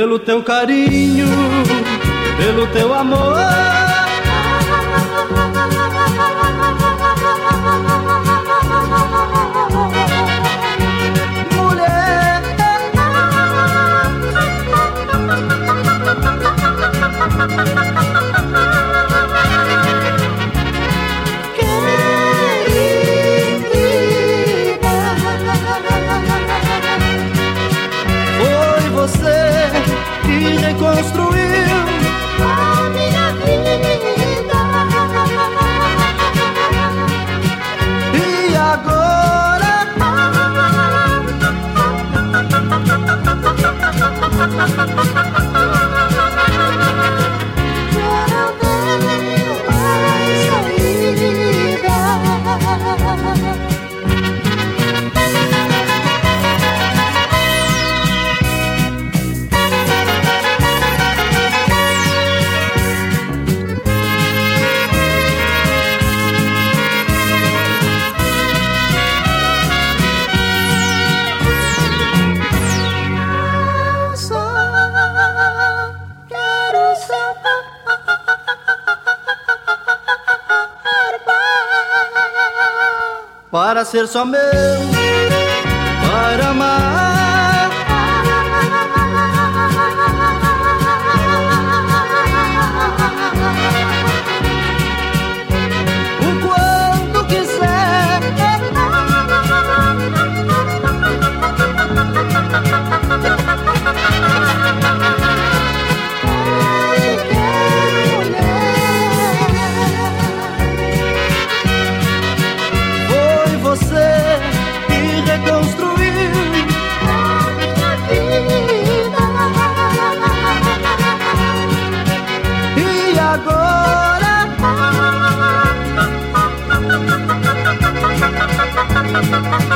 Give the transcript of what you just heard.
pelo teu carinho, pelo teu amor. Mulher, foi você que reconstruiu a minha vida. e agora Já não tenho mais saída. Eu só quero ser para ser só meu, para amar. O quanto quiser, Te quero, mulher. foi você que reconstruiu A minha vida. e agora